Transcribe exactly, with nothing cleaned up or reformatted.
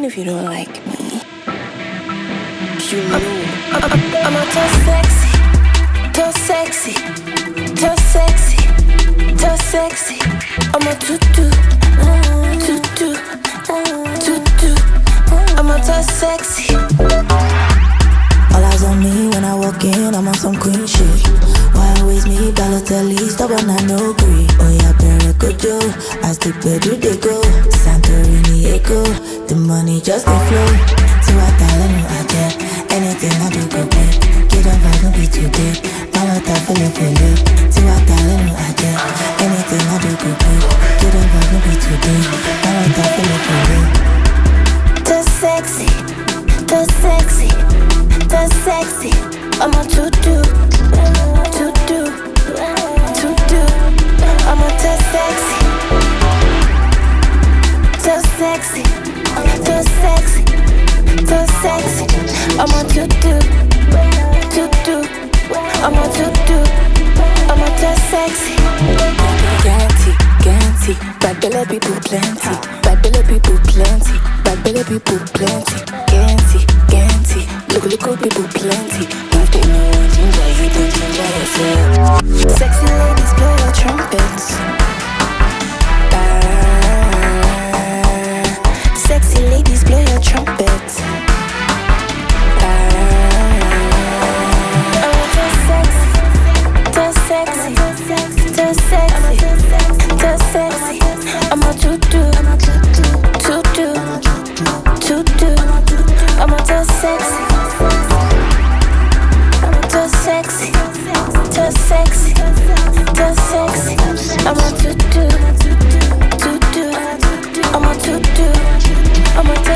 if you don't like me. You know I'm, I'm, I'm a too sexy, too sexy, too sexy, too sexy. I'm a too too, too too, too too. I'm a too sexy. All eyes on me when I walk in, I'm on some queen shit. Why always me, Balotelli, stubborn I no agree. Oh yeah, Pericojo, as the bedroom they go. Santorini echo, the money just a flow. So I tell them I get anything I do go get. Get up, I don't be too dead. Balota feel it, feel it. So I tell them I get anything I do go get. Get up, I don't be too dead. Balota feel it, feel it. Too sexy, too sexy, too sexy. I'm a too do, too do, too do. I'm a too sexy, too sexy, too sexy, too sexy. I'm a too do, too do. I'm a too do, I'm a too sexy. Ganti, Ganti, bad belly people plenty, bad belly people plenty, bad belly people plenty. Ganti, Ganti, look look good people plenty. If they know one ginger, you don't ginger yourself. Sexy ladies blow your trumpets. Ah, sexy ladies blow your trumpets. Too sexy, too sexy, too sexy. I'm a too do, too do, too do. I'm a too sexy, I'm a too sexy, too sexy, too sexy. I'm a too do, too do. I'm a too do, I'm a too